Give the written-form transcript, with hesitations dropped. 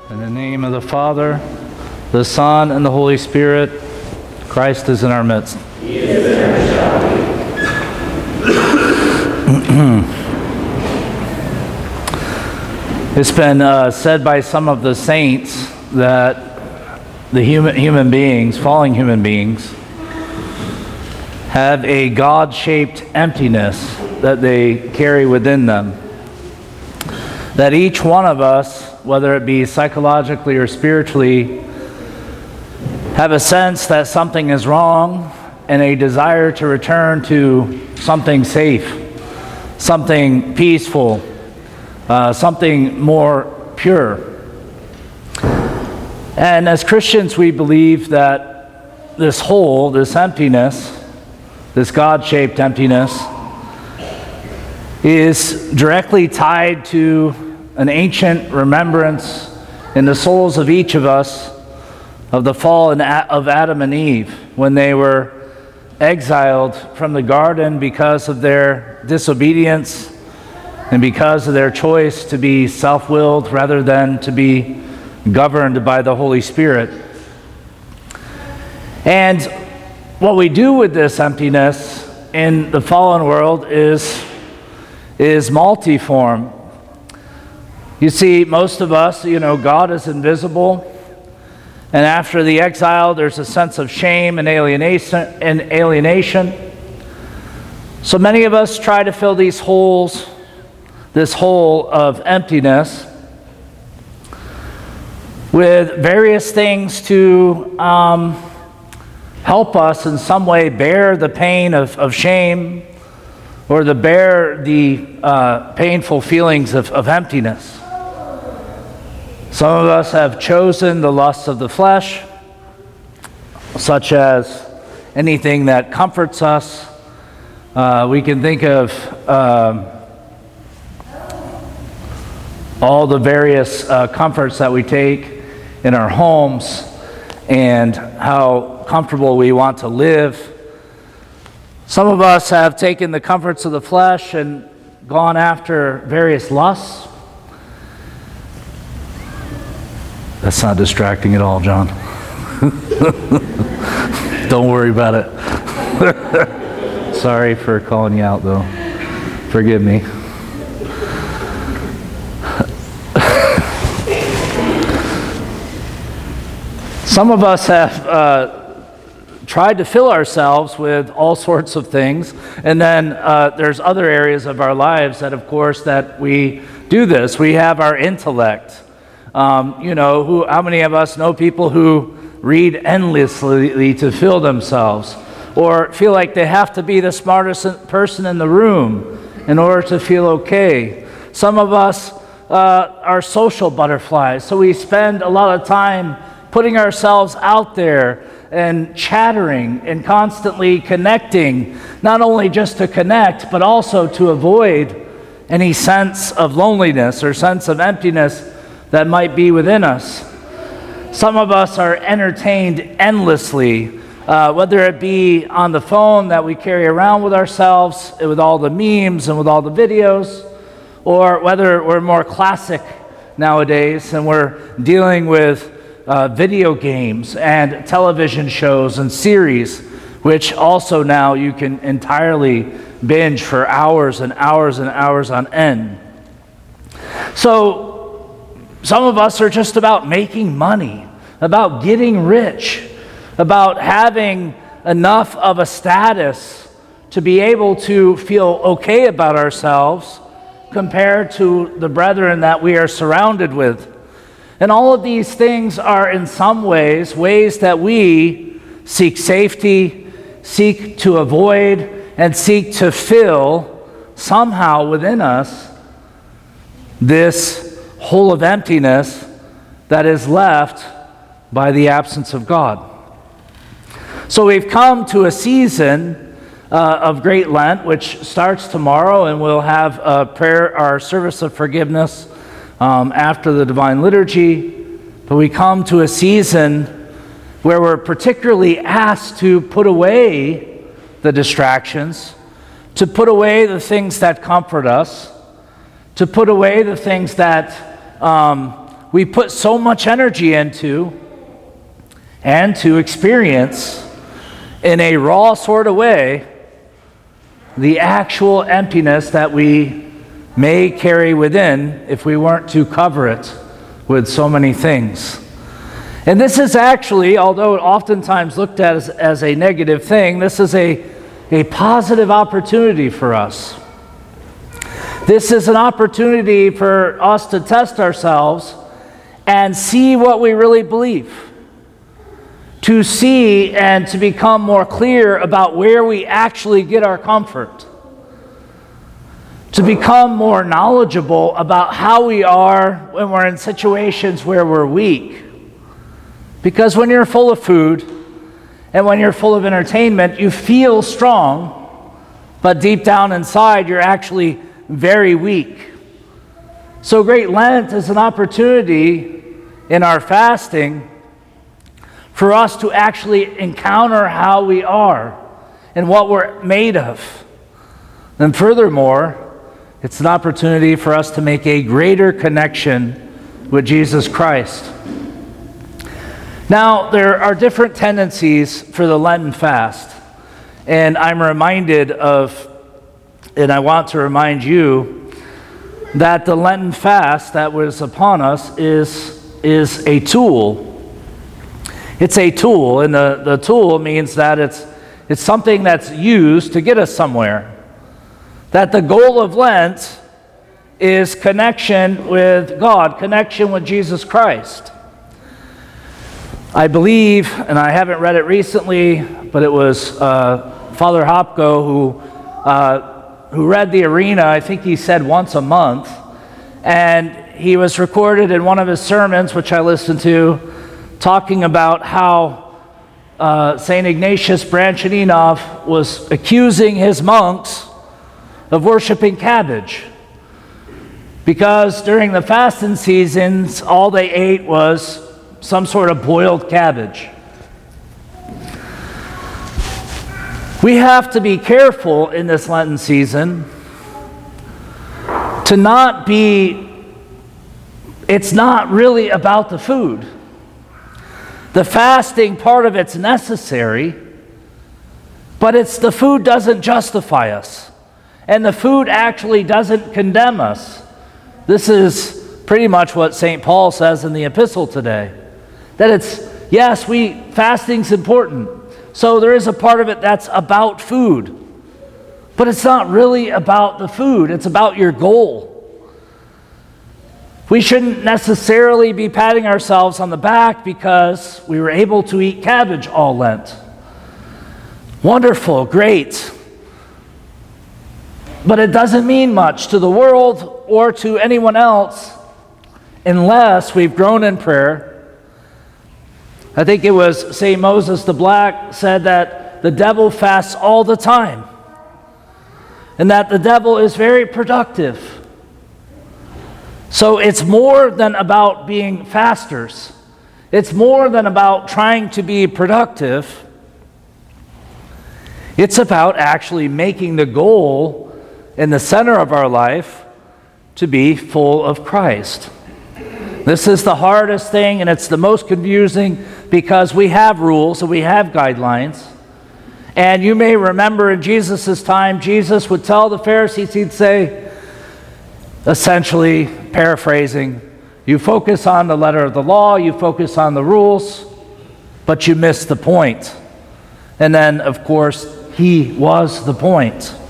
In the name of the Father, the Son, and the Holy Spirit, Christ is in our midst. He is in It's been said by some of the saints that the human beings, fallen human beings, have a God-shaped emptiness that they carry within them. That each one of us, whether it be psychologically or spiritually, have a sense that something is wrong and a desire to return to something safe, something peaceful, something more pure. And as Christians, we believe that this hole, this emptiness, this God-shaped emptiness, is directly tied to an ancient remembrance in the souls of each of us of the fall of Adam and Eve when they were exiled from the garden because of their disobedience and because of their choice to be self-willed rather than to be governed by the Holy Spirit. And what we do with this emptiness in the fallen world is multiform. You see, most of us, God is invisible. And after the exile, there's a sense of shame and alienation. So many of us try to fill these holes, this hole of emptiness, with various things to help us in some way bear the pain of shame or to bear the painful feelings of emptiness. Some of us have chosen the lusts of the flesh, such as anything that comforts us. We can think of all the various comforts that we take in our homes and how comfortable we want to live. Some of us have taken the comforts of the flesh and gone after various lusts. That's not distracting at all, John. Don't worry about it. Sorry for calling you out, though. Forgive me. Some of us have tried to fill ourselves with all sorts of things, and then there's other areas of our lives that, of course, that we do this. We have our intellect. How many of us know people who read endlessly to fill themselves, or feel like they have to be the smartest person in the room in order to feel okay? Some of us are social butterflies, so we spend a lot of time putting ourselves out there and chattering and constantly connecting, not only just to connect, but also to avoid any sense of loneliness or sense of emptiness that might be within us. Some of us are entertained endlessly, whether it be on the phone that we carry around with ourselves, with all the memes and with all the videos, or whether we're more classic nowadays and we're dealing with video games and television shows and series, which also now you can entirely binge for hours and hours and hours on end. So some of us are just about making money, about getting rich, about having enough of a status to be able to feel okay about ourselves compared to the brethren that we are surrounded with. And all of these things are in some ways that we seek safety, seek to avoid, and seek to fill somehow within us this hole of emptiness that is left by the absence of God. So we've come to a season of Great Lent, which starts tomorrow, and we'll have our service of forgiveness after the Divine Liturgy. But we come to a season where we're particularly asked to put away the distractions, to put away the things that comfort us, to put away the things that we put so much energy into and to experience in a raw sort of way the actual emptiness that we may carry within if we weren't to cover it with so many things. And this is actually, although oftentimes looked at as a negative thing, this is a positive opportunity for us. This is an opportunity for us to test ourselves and see what we really believe. To see and to become more clear about where we actually get our comfort. To become more knowledgeable about how we are when we're in situations where we're weak. Because when you're full of food and when you're full of entertainment, you feel strong, but deep down inside, you're actually very weak. So Great Lent is an opportunity in our fasting for us to actually encounter how we are and what we're made of. And furthermore, it's an opportunity for us to make a greater connection with Jesus Christ. Now, there are different tendencies for the Lenten fast, and I'm reminded of, and I want to remind you, that the Lenten fast that was upon us is a tool. It's a tool, and the tool means that it's something that's used to get us somewhere. That the goal of Lent is connection with God, connection with Jesus Christ. I believe, and I haven't read it recently, but it was Father Hopko who read the Arena, I think he said once a month, and he was recorded in one of his sermons, which I listened to, talking about how St. Ignatius Branchaninov was accusing his monks of worshiping cabbage. Because during the fasting seasons, all they ate was some sort of boiled cabbage. We have to be careful in this Lenten season to not be, it's not really about the food. The fasting part of it's necessary, but the food doesn't justify us. And the food actually doesn't condemn us. This is pretty much what St. Paul says in the epistle today. That fasting's important. So there is a part of it that's about food. But it's not really about the food. It's about your goal. We shouldn't necessarily be patting ourselves on the back because we were able to eat cabbage all Lent. Wonderful, great. But it doesn't mean much to the world or to anyone else unless we've grown in prayer. I think it was St. Moses the Black said that the devil fasts all the time and that the devil is very productive. So it's more than about being fasters. It's more than about trying to be productive. It's about actually making the goal in the center of our life to be full of Christ. This is the hardest thing, and it's the most confusing because we have rules and we have guidelines. And you may remember in Jesus' time, Jesus would tell the Pharisees, he'd say, essentially paraphrasing, you focus on the letter of the law, you focus on the rules, but you miss the point. And then, of course, he was the point.